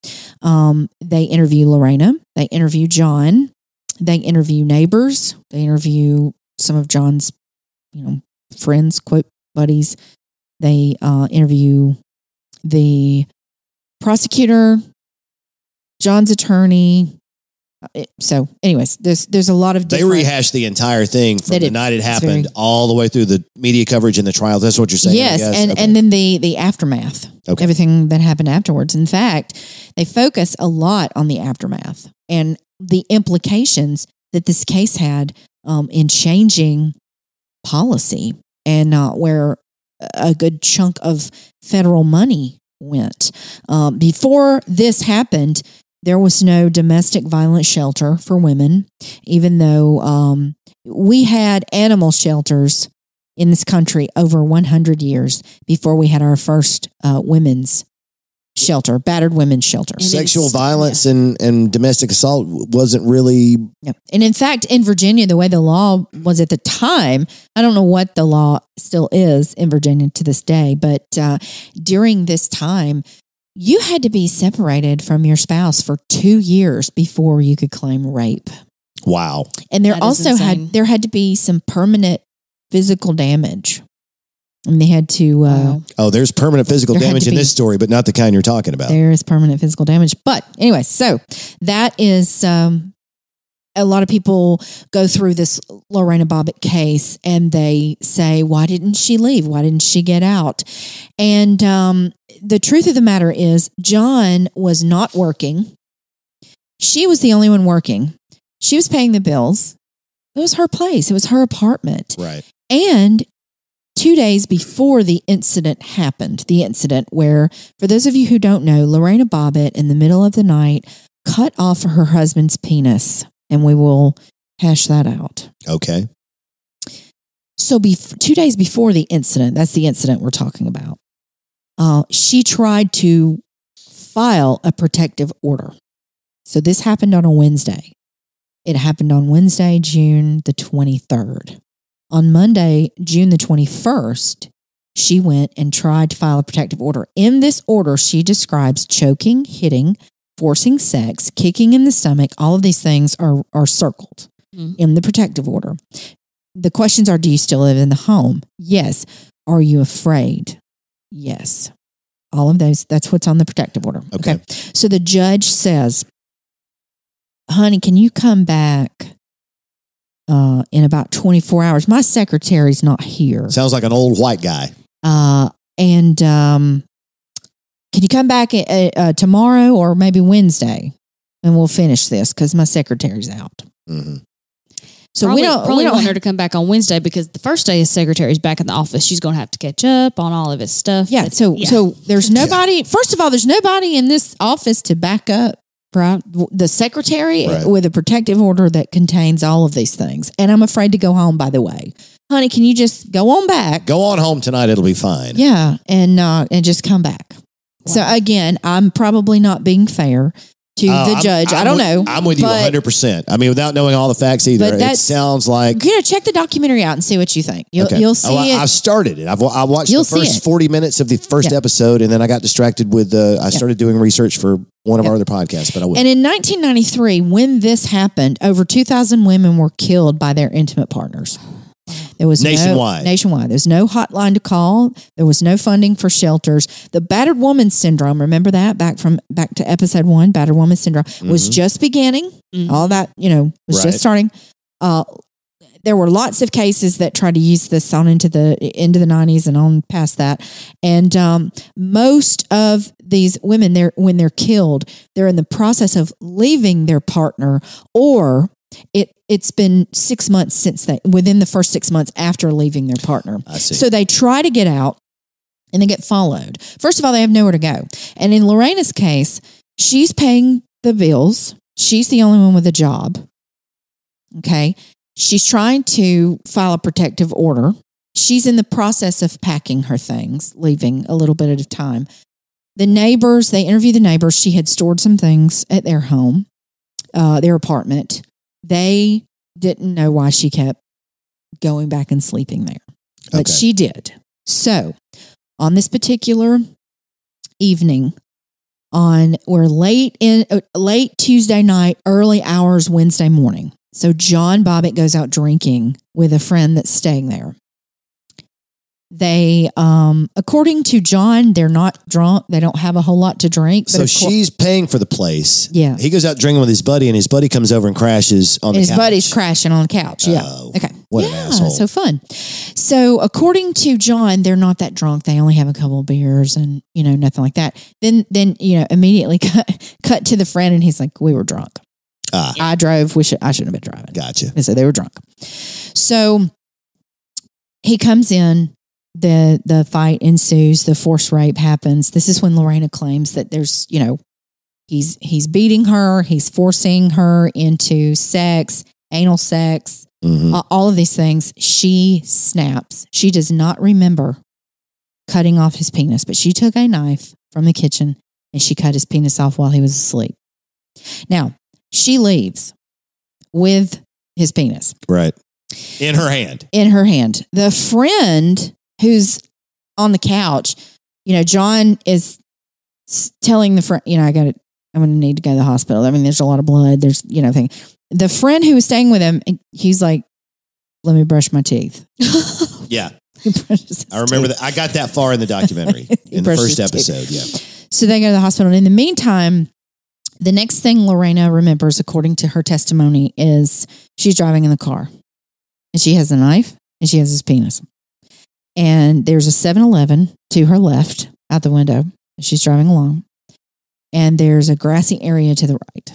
Um, they interview Lorena. They interview John. They interview neighbors. They interview some of John's, you know, friends, quote, buddies. They uh, interview the prosecutor, John's attorney. It, so, anyways, there's there's a lot of They different. rehashed the entire thing from They the did. night it It's happened very- all the way through the media coverage and the trial. That's what you're saying. I Yes, guess? and Okay. and then the the aftermath, Okay. everything that happened afterwards. In fact, they focus a lot on the aftermath and the implications that this case had um, in changing policy and uh, where a good chunk of federal money went. Um, before this happened, there was no domestic violence shelter for women, even though um, we had animal shelters in this country over one hundred years before we had our first uh, women's shelter, battered women's shelter. And Sexual it's- violence and, and domestic assault wasn't really. Yep. And in fact, in Virginia, the way the law was at the time, I don't know what the law still is in Virginia to this day, but uh, during this time, you had to be separated from your spouse for two years before you could claim rape. Wow. And there That is also insane. had there had to be some permanent physical damage. And they had to uh, Wow. Oh, there's permanent physical There had damage to in be- this story, but not the kind you're talking about. there is permanent physical damage. But anyway, so that is um, a lot of people go through this Lorena Bobbitt case and they say, why didn't she leave? Why didn't she get out? And um, the truth of the matter is, John was not working. She was the only one working. She was paying the bills. It was her place. It was her apartment. Right. And two days before the incident happened, the incident where, for those of you who don't know, Lorena Bobbitt in the middle of the night cut off her husband's penis. And we will hash that out. Okay. So bef- two days before the incident, that's the incident we're talking about, uh, she tried to file a protective order. So this happened on a Wednesday. It happened on Wednesday, June the twenty-third. On Monday, June the twenty-first, she went and tried to file a protective order. In this order, she describes choking, hitting, forcing sex, kicking in the stomach. All of these things are, are circled Mhm. in the protective order. The questions are, do you still live in the home? Yes. Are you afraid? Yes. All of those, that's what's on the protective order. Okay. So the judge says, honey, can you come back uh, in about twenty-four hours? My secretary's not here. Sounds like an old white guy. Uh, and um, can you come back uh, uh, tomorrow or maybe Wednesday? And we'll finish this because my secretary's out. Mm-hmm. So probably, we don't probably we don't want her to come back on Wednesday because the first day his secretary's back in the office. She's going to have to catch up on all of his stuff. Yeah. But, So yeah. so there's nobody. First of all, there's nobody in this office to back up right. the secretary Right. with a protective order that contains all of these things. And I'm afraid to go home. By the way, honey, can you just go on back? Go on home tonight. It'll be fine. Yeah, and uh, and just come back. Wow. So again, I'm probably not being fair to Uh, the I'm- judge. I'm I don't with- know. I'm with you but, one hundred percent. I mean, without knowing all the facts either, But it that's- sounds like. You know, check the documentary out and see what you think. You'll Okay. you'll see oh, I, it. I've started it. I've I watched You'll the see first it. forty minutes of the first Yeah. episode, and then I got distracted with. Uh, I Yeah. started doing research for one of Yeah. our other podcasts, but I will. And in nineteen ninety-three, when this happened, over two thousand women were killed by their intimate partners. There was Nationwide. No, nationwide. There's no hotline to call. There was no funding for shelters. The battered woman syndrome, remember that back from back to episode one, battered woman syndrome was Mhm. just beginning. Mhm. All that, you know, was Right. just starting. Uh, there were lots of cases that tried to use this on into the into the nineties and on past that. And um, most of these women, they're when they're killed, they're in the process of leaving their partner, or it it's been six months since they within the first six months after leaving their partner. I see. So they try to get out and they get followed. First of all, they have nowhere to go. And in Lorena's case, she's paying the bills. She's the only one with a job. Okay. She's trying to file a protective order. She's in the process of packing her things, leaving a little bit at a time. The neighbors, they interviewed the neighbors. She had stored some things at their home, uh, their apartment. They didn't know why she kept going back and sleeping there, but Okay. she did. So on this particular evening, on we're late in uh, late Tuesday night, early hours Wednesday morning. So John Bobbitt goes out drinking with a friend that's staying there. They, um, according to John, they're not drunk. They don't have a whole lot to drink. So of cour- she's paying for the place. Yeah. He goes out drinking with his buddy, and his buddy comes over and crashes on and the his couch. buddy's crashing on the couch. Yeah. Oh, Okay. what yeah, an asshole. So fun. So according to John, they're not that drunk. They only have a couple of beers and, you know, nothing like that. Then, then, you know, immediately cut, cut to the friend and he's like, we were drunk. Ah, I drove. We should, I shouldn't have been driving. gotcha. And so they were drunk. So he comes in, the the fight ensues, the forced rape happens. This is when Lorena claims that there's, you know, he's he's beating her, he's forcing her into sex, anal sex, Mhm. uh, all of these things. She snaps. She does not remember cutting off his penis, but she took a knife from the kitchen and she cut his penis off while he was asleep. Now, she leaves with his penis Right. In her hand. in her hand. The friend who's on the couch, you know, John is s- telling the friend, you know, I got to, I'm going to need to go to the hospital. I mean, there's a lot of blood. There's, you know, thing. The friend who was staying with him, he's like, let me brush my teeth. Yeah. He brushes his I remember teeth. that. I got that far in the documentary He in the brushed first his teeth. episode. Yeah. So they go to the hospital. And in the meantime, the next thing Lorena remembers, according to her testimony, is she's driving in the car and she has a knife and she has his penis. And there's a seven eleven to her left out the window. She's driving along. And there's a grassy area to the right.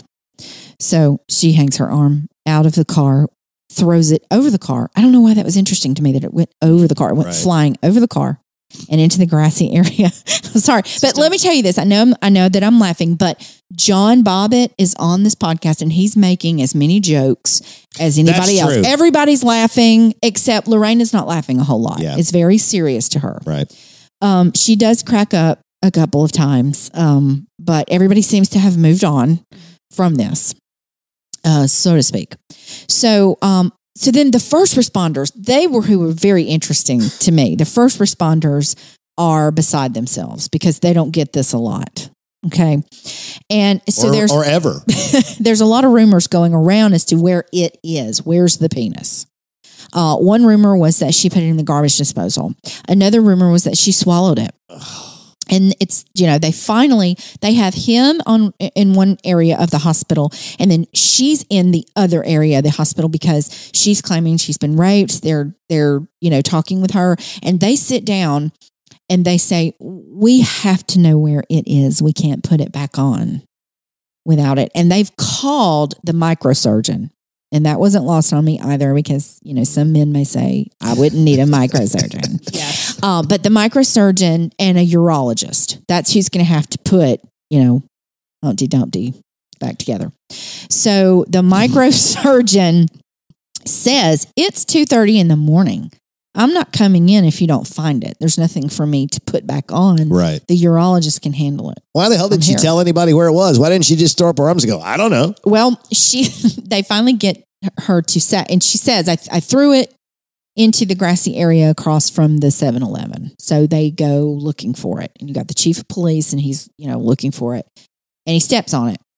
So she hangs her arm out of the car, throws it over the car. I don't know why that was interesting to me that it went over the car. It went Right. flying over the car and into the grassy area. I'm sorry. But let me tell you this. I know I know that I'm laughing, but John Bobbitt is on this podcast and he's making as many jokes as anybody That's else. true. Everybody's laughing except Lorena's not laughing a whole lot. Yeah. It's very serious to her. Right. Um, she does crack up a couple of times, um, but everybody seems to have moved on from this, uh, so to speak. So, um, so then the first responders, they were who were very interesting to me. The first responders are beside themselves because they don't get this a lot. Okay. And so or, there's or ever. there's a lot of rumors going around as to where it is. Where's the penis? Uh, one rumor was that she put it in the garbage disposal. Another rumor was that she swallowed it. And it's, you know, they finally, they have him on in one area of the hospital, and then she's in the other area of the hospital because she's claiming she's been raped. They're, they're, you know, talking with her, and they sit down and they say, we have to know where it is. We can't put it back on without it. And they've called the microsurgeon. And that wasn't lost on me either because, you know, some men may say, I wouldn't need a microsurgeon. Yes. Uh, but the microsurgeon and a urologist, that's who's going to have to put, you know, Humpty Dumpty back together. So the microsurgeon says, it's two thirty in the morning. I'm not coming in if you don't find it. There's nothing for me to put back on. Right. The urologist can handle it. Why the hell did I'm she here. tell anybody where it was? Why didn't she just throw up her arms and go, I don't know. Well, she, they finally get her to set, and she says, I, I threw it into the grassy area across from the seven eleven. So they go looking for it. And you got the chief of police, and he's, you know, looking for it, and he steps on it.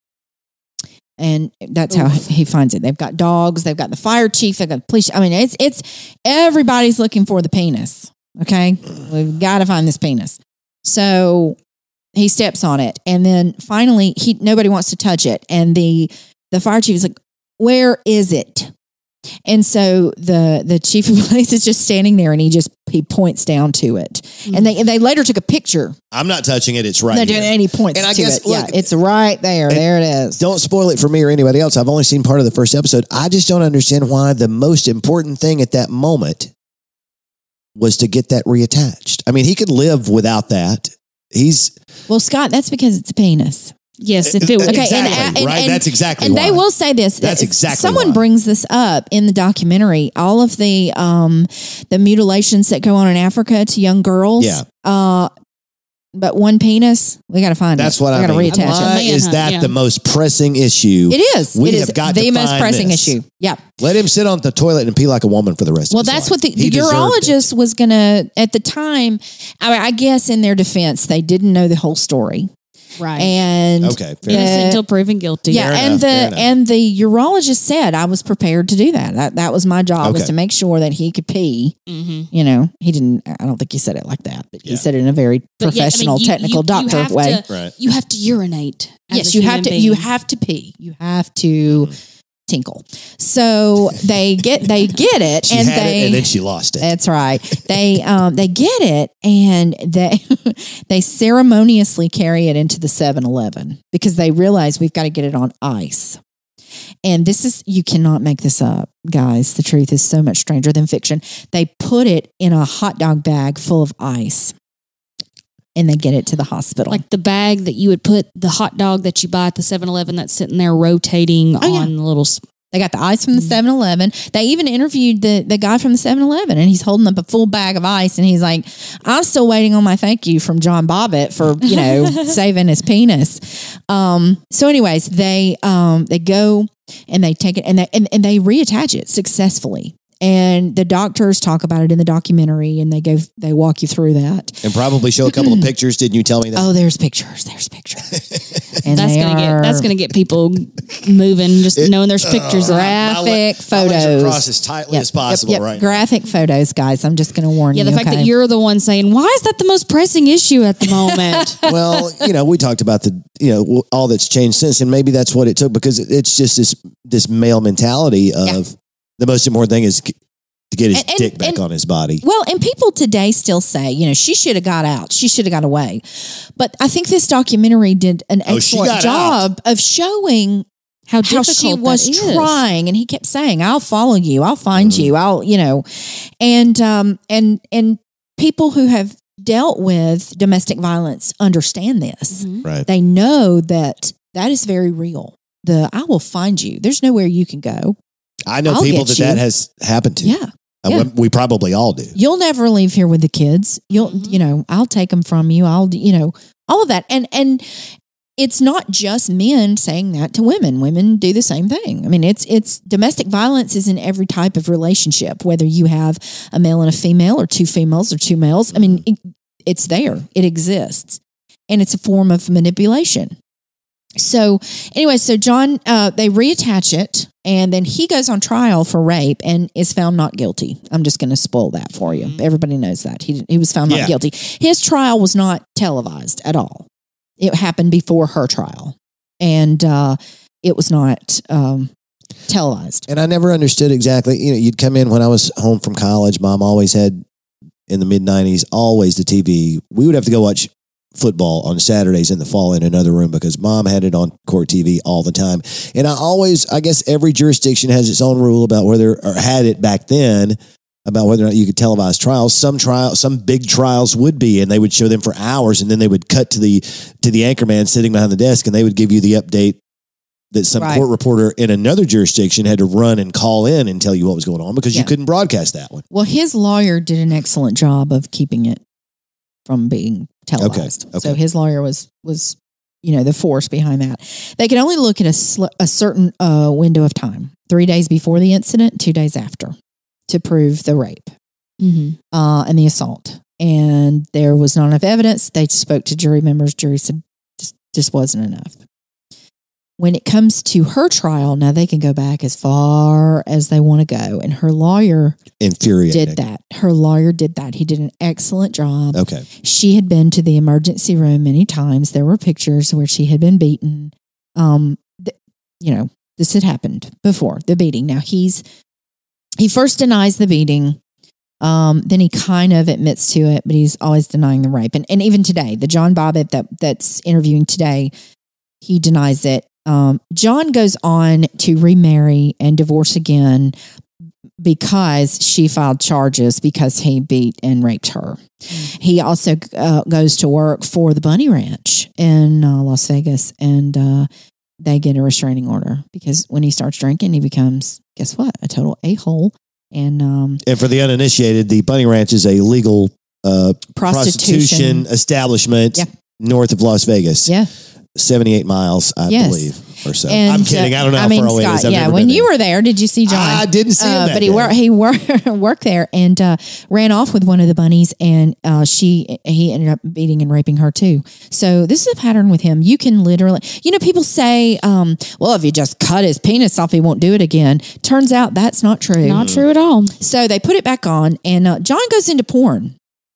And that's how he finds it. They've got dogs. They've got the fire chief. They've got the police. I mean, it's, it's, everybody's looking for the penis. Okay. We've got to find this penis. So he steps on it. And then finally he, nobody wants to touch it. And the, the fire chief is like, where is it? And so the, the chief of police is just standing there, and he just, he points down to it. Mm-hmm. And they, and they later took a picture. I'm not touching it. It's right No, here. and he points And I to guess, it. look, yeah, it's right there. There it is. Don't spoil it for me or anybody else. I've only seen part of the first episode. I just don't understand why the most important thing at that moment was to get that reattached. I mean, he could live without that. He's Well, Scott, that's because it's a penis. Yes, if it was. Okay, exactly and- and- right. and- That's exactly And why. they will say this. That's that exactly Someone why. brings this up in the documentary. All of the um the mutilations that go on in Africa to young girls. Yeah. Uh, but one penis, we got to find That's it. what we I got to mean. reattach Why it. is Manhunt, that yeah. the most pressing issue? It is. We it have is got the to most find pressing this. issue. Yeah. Let him sit on the toilet and pee like a woman for the rest Well, of his that's life. what the, He the deserved urologist it. was going to, at the time, I, I guess in their defense, they didn't know the whole story. Right. And Okay, fair the- Innocent until proven guilty. Yeah, Fair and enough, fair the enough. and the urologist said I was prepared to do that. That, that was my job, was Okay. to make sure that he could pee. Mm-hmm. You know, he didn't. I don't think he said it like that, but he Yeah. said it in a very professional, technical doctor have way. To, Right. You have to urinate. as Yes, a you have human to. being. You have to pee. You have to tinkle. So they get they get it, She and had they it and then she lost it. That's right. They um they get it, and they they ceremoniously carry it into the seven eleven because they realize we've got to get it on ice. And this is, you cannot make this up, guys. The truth is so much stranger than fiction. They put it in a hot dog bag full of ice, and they get it to the hospital. Like the bag that you would put the hot dog that you buy at the seven eleven that's sitting there rotating Oh, yeah. on the little. sp- They got the ice from the seven eleven. They even interviewed the, the guy from the seven eleven, and he's holding up a full bag of ice, and he's like, I'm still waiting on my thank you from John Bobbitt for, you know, saving his penis. Um, so anyways, they um, they go and they take it and they, and, and they reattach it successfully. And the doctors talk about it in the documentary, and they go, they walk you through that. And probably show a couple of pictures. Didn't you tell me that? Oh, there's pictures. There's pictures. And That's they gonna are get. That's gonna get people moving. Just It- knowing there's pictures. Uh, of my graphic le- my legs are photos. crossed as tightly Yep, as possible yep, yep. right now. Graphic photos, guys. I'm just going to warn Yeah, you. the fact okay? that you're the one saying, "Why is that the most pressing issue at the moment?" Well, you know, we talked about the, you know, all that's changed since, and maybe that's what it took because it's just this this male mentality of Yeah. the most important thing is to get his And- and- dick back and- on his body. Well, and people today still say, you know, she should have got out. She should have got away. But I think this documentary did an Oh, she excellent got job of showing How how difficult she was that is. trying. And he kept saying, I'll follow you. I'll find Mhm. you. I'll, you know, and, um, and, and people who have dealt with domestic violence understand this. Mhm. Right. They know that that is very real. The, I will find you. There's nowhere you can go. I know I'll people get that you. that has happened to. Yeah. Uh, yeah. we, we probably all do. You'll never leave here with the kids. You'll, Mhm. you know, I'll take them from you. I'll, you know, all of that. And, and it's not just men saying that to women. Women do the same thing. I mean, it's, it's domestic violence is in every type of relationship, whether you have a male and a female or two females or two males. I mean, it, it's there. It exists. And it's a form of manipulation. So anyway, so John, uh, they reattach it, and then he goes on trial for rape and is found not guilty. I'm just going to spoil that for you. Mm-hmm. Everybody knows that he he was found not Yeah. guilty. His trial was not televised at all. It happened before her trial, and uh, it was not um, televised. And I never understood exactly. You know, you'd come in when I was home from college. Mom always had, in the mid nineties, always the T V. We would have to go watch football on Saturdays in the fall in another room because Mom had it on court T V all the time. And I always, I guess every jurisdiction has its own rule about whether, or had it back then, about whether or not you could televise trials. Some trial, some big trials would be, and they would show them for hours, and then they would cut to the to the anchorman sitting behind the desk, and they would give you the update that some Right. court reporter in another jurisdiction had to run and call in and tell you what was going on because Yeah. you couldn't broadcast that one. Well, his lawyer did an excellent job of keeping it from being televised. Okay, okay. So his lawyer was was you know the force behind that. They could only look at a sl- a certain uh, window of time: three days before the incident, two days after, to prove the rape Mm-hmm. uh, and the assault. And there was not enough evidence. They spoke to jury members. Jury said just just wasn't enough. When it comes to her trial, now they can go back as far as they want to go, and her lawyer Infuriating. did that. Her lawyer did that. He did an excellent job. Okay. She had been to the emergency room many times. There were pictures where she had been beaten. Um, th- you know, this had happened before, the beating. Now he's he first denies the beating. Um, then he kind of admits to it, but he's always denying the rape. And and even today, the John Bobbitt that that's interviewing today, he denies it. Um, John goes on to remarry and divorce again because she filed charges because he beat and raped her. Mm-hmm. He also uh, goes to work for the Bunny Ranch in uh, Las Vegas, and uh, they get a restraining order because when he starts drinking, he becomes, guess what, a total a-hole. And um, And for the uninitiated, the Bunny Ranch is a legal uh, prostitution. prostitution establishment Yeah. north of Las Vegas. Yeah. seventy-eight miles, I Yes. believe, or so. And, I'm kidding. I don't know uh, how I mean, far away Scott, it is. I've yeah, never when been you there. were there, did you see John? I didn't see him Uh, that but he day. worked. He worked worked there and uh, ran off with one of the bunnies, and uh, she he ended up beating and raping her too. So this is a pattern with him. You can literally, you know, people say, um, "Well, if you just cut his penis off, he won't do it again." Turns out that's not true. Not true at all. So they put it back on, and uh, John goes into porn.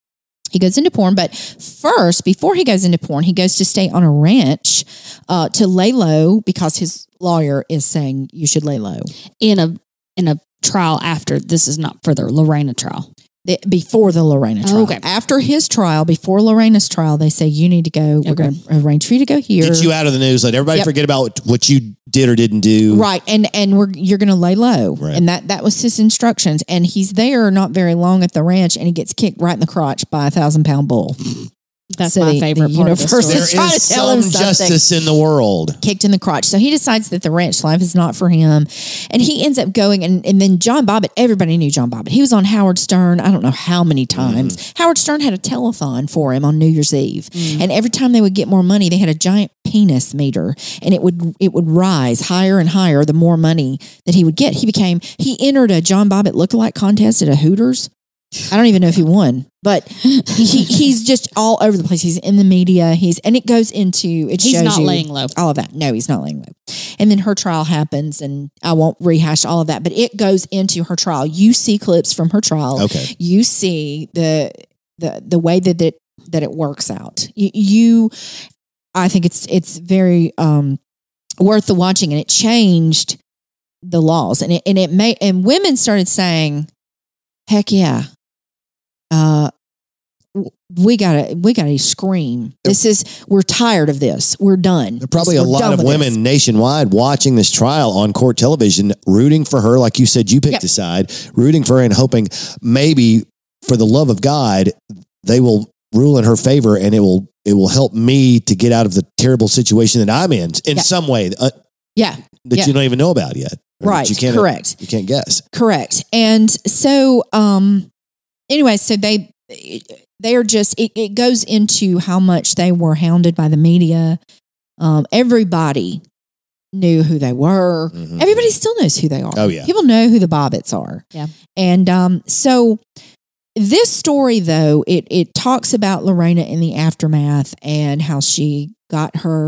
He goes into porn, but first, before he goes into porn, he goes to stay on a ranch uh, to lay low because his lawyer is saying you should lay low. In a in a trial after this is not for the Lorena trial. The, before the Lorena trial. Okay. After his trial, before Lorena's trial, they say you need to go. We're Okay. going to arrange for you to go here. Get you out of the news. Let everybody Yep. forget about what you did or didn't do. Right, and and we're you're going to lay low, Right. and that that was his instructions. And he's there not very long at the ranch, and he gets kicked right in the crotch by a thousand pound bull. That's So my the- favorite the part of the universe story. There is trying is to tell some him something. justice in the world. Kicked in the crotch. So he decides that the ranch life is not for him. And he ends up going, and, and then John Bobbitt, everybody knew John Bobbitt. He was on Howard Stern, I don't know how many times. Mm. Howard Stern had a telethon for him on New Year's Eve. And every time they would get more money, they had a giant penis meter, and it would it would rise higher and higher the more money that he would get. He became, he entered a John Bobbitt lookalike contest at a Hooters. I don't even know if he won, but he, he's just all over the place. He's in the media. He's and it goes into it. He's shows not you laying low. all of that. No, he's not laying low. And then her trial happens, and I won't rehash all of that, but it goes into her trial. You see clips from her trial. Okay. You see the the the way that it that it works out. You, you I think it's it's very um, worth the watching, and it changed the laws, and it and it made and women started saying, "Heck yeah." Uh, we gotta, we gotta scream. This is, we're tired of this. We're done. There are probably We're a lot done of with women this. nationwide watching this trial on court television, rooting for her. Like you said, you picked Yep. a side, rooting for her and hoping maybe for the love of God, they will rule in her favor and it will, it will help me to get out of the terrible situation that I'm in in Yep. some way uh, Yeah, that Yeah. you don't even know about yet. or that right. You can't, Correct. You can't guess. Correct. And so, um, anyway, so they, they are just, it, it goes into how much they were hounded by the media. Um, everybody knew who they were. Mhm. Everybody still knows who they are. Oh, yeah. People know who the Bobbitts are. Yeah. And, um, so this story though, it, it talks about Lorena in the aftermath and how she got her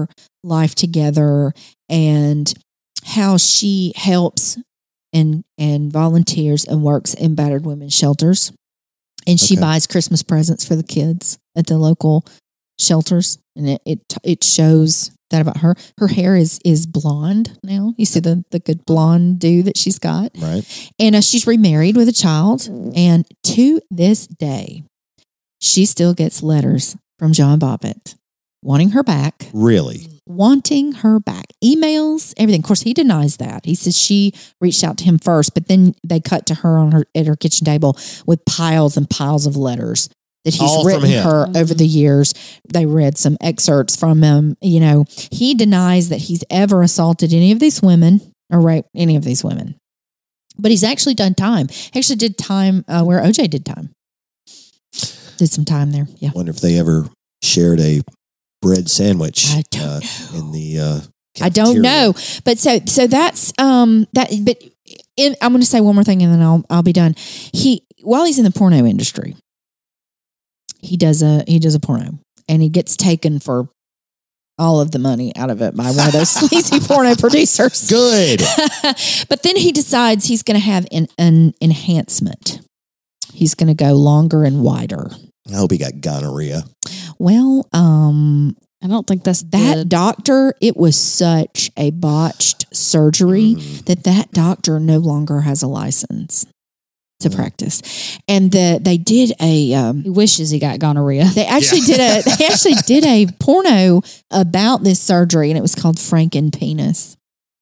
life together and how she helps and and volunteers and works in battered women's shelters. And she Okay. buys Christmas presents for the kids at the local shelters. And it it, it shows that about her. Her hair is is blonde now. You see the, the good blonde do that she's got. Right. And uh, she's remarried with a child. And to this day, she still gets letters from John Bobbitt wanting her back, Really? wanting her back, emails, everything. Of course, he denies that. He says she reached out to him first, but then they cut to her on her at her kitchen table with piles and piles of letters that he's All from written him. her over the years. They read some excerpts from him. You know, he denies that he's ever assaulted any of these women or raped any of these women. But he's actually done time. He actually did time uh, where O J did time. Did some time there. Yeah. Wonder if they ever shared a bread sandwich I don't uh, know. in the uh, I don't cafeteria. know, but so so that's um that. But in, I'm going to say one more thing, and then I'll I'll be done. He while he's in the porno industry, he does a he does a porno, and he gets taken for all of the money out of it by one of those sleazy porno producers. Good. But then he decides he's going to have an, an enhancement. He's going to go longer and wider. I hope he got gonorrhea. Well, um, I don't think that's that good. doctor, it was such a botched surgery Mm. that that doctor no longer has a license to Mm. practice. And the, they did a, um, He wishes he got gonorrhea. they actually did a, they actually did a porno about this surgery, and it was called Franken Penis.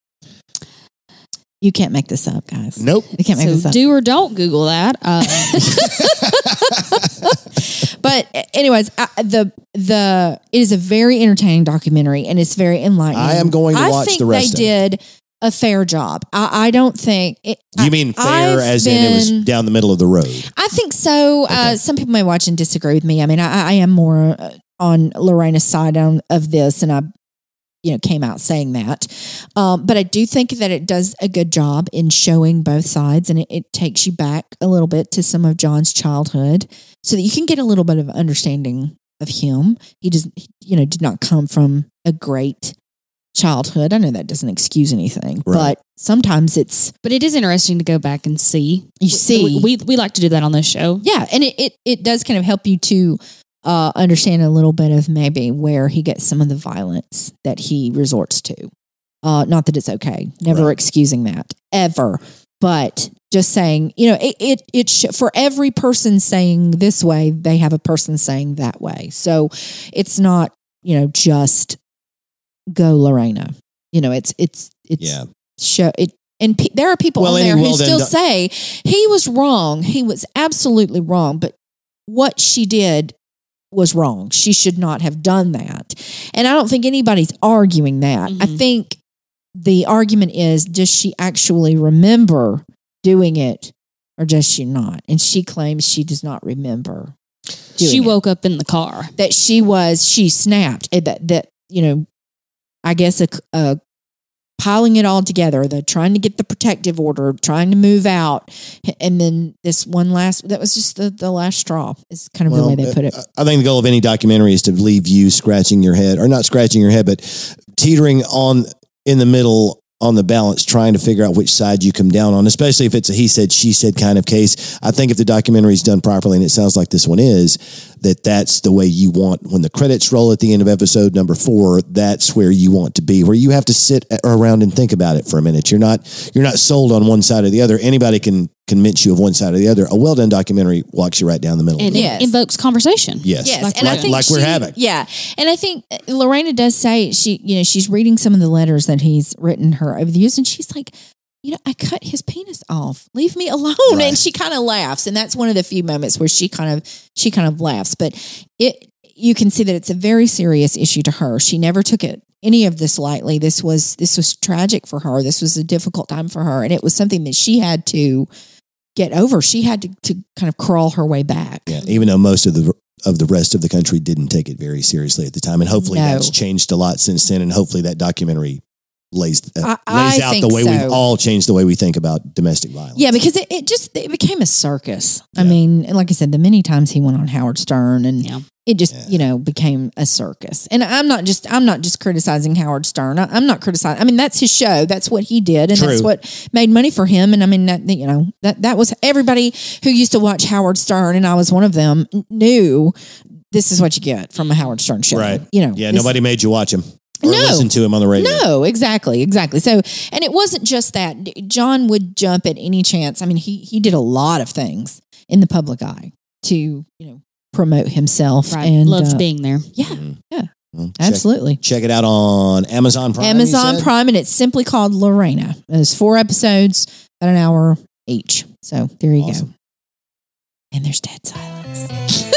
You can't make this up, guys. Nope. You can't make this So up. do or don't Google that. Uh, But anyways, I, the the it is a very entertaining documentary, and it's very enlightening. I am going to I watch think the rest of they it. did a fair job. I, I don't think. It, You I- mean fair I've as in it was been- down the middle of the road? I think so. Uh, Okay. some people may watch and disagree with me. I mean, I, I am more uh, on Lorena's side on, of this, and I, you know, came out saying that. Um, but I do think that it does a good job in showing both sides, and it, it takes you back a little bit to some of John's childhood, so that you can get a little bit of understanding of him. He does, you know, did not come from a great childhood. I know that doesn't excuse anything, Right. but sometimes it's but it is interesting to go back and see. you see. We, we, we like to do that on this show. Yeah, and it, it, it does kind of help you to uh, understand a little bit of maybe where he gets some of the violence that he resorts to. Uh, not that it's okay, never Right. excusing that ever, but just saying, you know, it it, it sh- for every person saying this way, they have a person saying that way. So it's not, you know, just go Lorena. You know, it's it's it's Yeah. show it. And pe- there are people Well, on any there who well-done still doc- say he was wrong. He was absolutely wrong. But what she did was wrong. She should not have done that. And I don't think anybody's arguing that. I Mhm. think the argument is, does she actually remember doing it or does she not? And she claims she does not remember doing She it. woke up in the car. That she was, she snapped. And that, that you know, I guess a, a piling it all together, the trying to get the protective order, trying to move out, and then this one last, that was just the, the last straw is kind of the way they put it. uh, I think the goal of any documentary is to leave you scratching your head, or not scratching your head, but teetering on in the middle on the balance, trying to figure out which side you come down on, especially if it's a he said, she said kind of case. I think if the documentary is done properly, and it sounds like this one is, that that's the way you want, when the credits roll at the end of episode number four, that's where you want to be, where you have to sit around and think about it for a minute. You're not, you're not sold on one side or the other. Anybody can convince you of one side or the other. A well done documentary walks you right down the middle. And of Yes. it invokes conversation. Yes. Yes, Like, and I like, think like we're she- having. Yeah, and I think uh, Lorena does say she, you know, she's reading some of the letters that he's written her over the years, and she's like, you know, I cut his penis off. Leave me alone. Right. And she kind of laughs, and that's one of the few moments where she kind of she kind of laughs. But it, you can see that it's a very serious issue to her. She never took it any of this lightly. This was this was tragic for her. This was a difficult time for her, and it was something that she had to get over. She had to, to kind of crawl her way back. Yeah, even though most of the of the rest of the country didn't take it very seriously at the time, and hopefully No. that's changed a lot since then, and hopefully that documentary lays uh, I- I lays out think the way so. we've all changed the way we think about domestic violence. Yeah, because it, it just it became a circus. I mean, like I said, the many times he went on Howard Stern, and Yeah. it just Yeah. you know became a circus. And I'm not just I'm not just criticizing Howard Stern. I, I'm not criticizing. I mean, that's his show. That's what he did, and True. that's what made money for him. And I mean, that you know that that was everybody who used to watch Howard Stern, and I was one of them. Knew this is what you get from a Howard Stern show, Right. You know, Yeah, this- nobody made you watch him or No. listen to him on the radio. No, exactly, exactly. So, and it wasn't just that. John would jump at any chance. I mean, he he did a lot of things in the public eye to you know promote himself, Right. and Loved uh, being there. yeah, Mhm. yeah, Well, check- absolutely. Check it out on Amazon Prime. you Amazon said? Prime, and it's simply called Lorena. There's four episodes, about an hour each. So there you Awesome. go. And there's dead silence.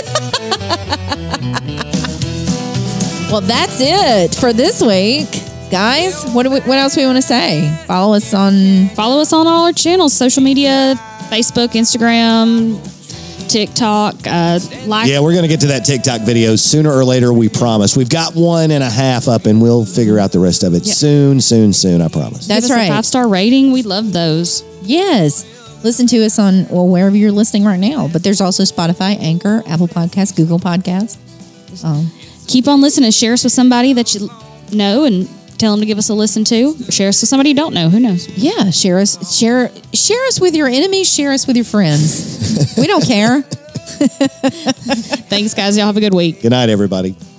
Well, that's it for this week, guys. What do we, what else we want to say? Follow us on. Follow us on all our channels, social media, Facebook, Instagram, TikTok. Uh, like, Yeah, we're going to get to that TikTok video sooner or later, we promise. We've got one and a half up, and we'll figure out the rest of it Yep. soon, soon, soon, I promise. give That's us a right. five star rating. We love those. Yes. Listen to us on, well, wherever you're listening right now. But there's also Spotify, Anchor, Apple Podcasts, Google Podcasts. Um, Keep on listening. Share us with somebody that you know, and tell them to give us a listen to. Or share us with somebody you don't know. Who knows? yeah, share us, share, share us with your enemies. Share us with your friends. We don't care. Thanks, guys. Y'all have a good week. Good night, everybody.